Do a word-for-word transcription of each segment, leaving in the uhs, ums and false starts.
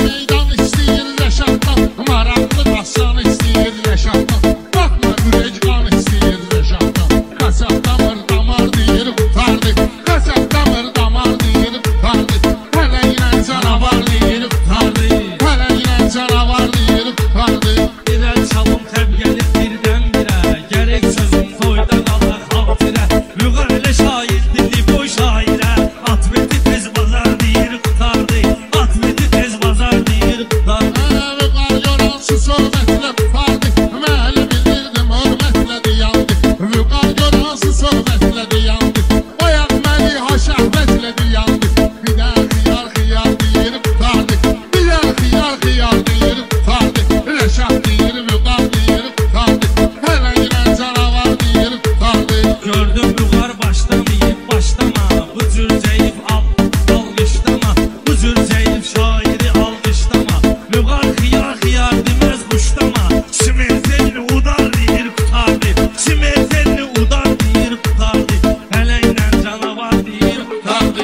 meydan istəyir Rəşaddan, maraqlı daşan istəyir Rəşaddan. Baxma ürək qan istəyir Rəşaddan. Kasap damır damar deyir qutardı, kasap damır damar deyir qutardı. Hələ ilə canavar deyir qutardı, hələ ilə canavar deyir qutardı. Birər çalım təbgəli birdən birə, gərək sözüm toyda qala xatirə. Vüqar elə şair dili boy şairə, atmeti tez bazar deyir qutardı, atmeti tez bazar deyir qutardı. Vüqar görənsü söhbətlə qutardı, məli bildirdim hörmətlə diyandı. Vüqar görənsü söhbətlə diyandı, oyaq məni haşəhvətlə diyandı. Bir də xiyar xiyar deyir qutardı, bir də xiyar xiyar deyir qutardı. Rəşad deyir Vüqar deyir qutardı, hələ ilə canavar deyir qutardı. Gördüm vüqar başlamayıb başlama, bu cür zəif al, alqışlama. Bu cür zəif şairi alqışlama. Vüqar xiyar xiyar deməz quşlama. Simertelli udar deyir qutardı, simertelli udar deyir qutardı. Hələ ilə canavar deyir qutardı.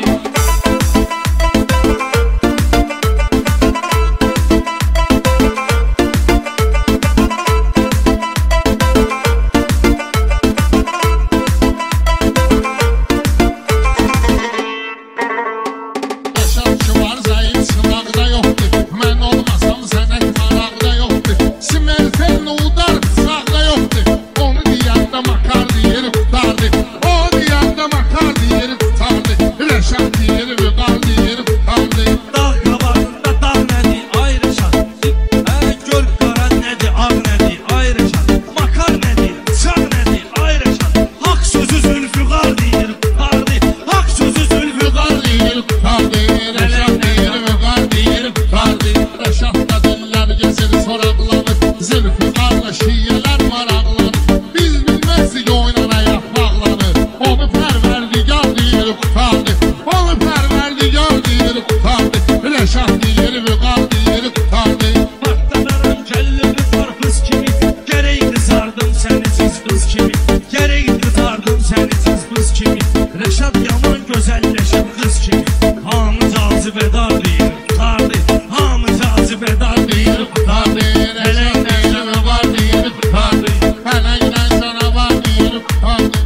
Rəşad ki var zəif sınaqda yoxdur, mən olmasam sənək maraqda yoxdur. Simertelli udar sağda yoxdur, onu deyəndə makar deyir qutardı, o deyəndə makar deyir qutardı. Rəşad deyir Vüqar deyir qutardı. Dağ qabağında dağ nədir, ay Rəşad? Hə, gör qara nədir, ağ nədir, ay Rəşad? Makar nədir, çağ nədir, ay Rəşad? Haqq sözü Zülfüqar deyir qutardı, haqq sözü Zülfüqar Vüqar deyir qutardı, Rəşad deyir Vüqar deyir qutardı. Rəşadda dillər gəzir soraqlanır, Zülfüqarla şiyyələr maraqlanır. Biz bilməzdik oynanayaq bağlanır, onu pərverdigar deyir qutardı, onu pərverdigar deyir qutardı. Rəşad deyir Vüqar deyir qutardı. Partladarım kəllimi qarpız kimi, gərək qızardım səni siz qız kimi, gərək qızardım səni siz qız kimi. Rəşad yaman gözəlləşib qız kimi, hamı cazibədar deyir qutardı, hamı cazibədar deyir qutardı. Hələ ilə Canavar deyir qutardı, hələ ilə canavar deyir qutardı.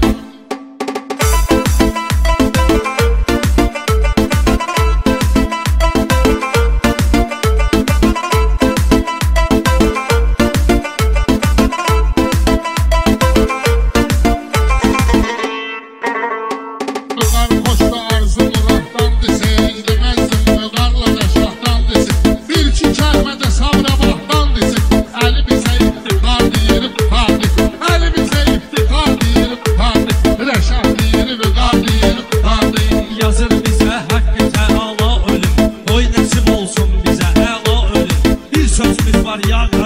Vüqar xoşda arzu muraddan desin, deməzdim Vüqarla Rəşaddan desin. Bir iki kəlmədə Sabirabaddan desin, Əli bizə iftixar deyir qutardı, Əli bizə iftixar deyir qutardı. Rəşad deyir Vüqar deyir qutardı. yazır bizə haqqı təala ölüm, qoy nəsib olsun bizə əla ölüm. Bir sözümüz var ya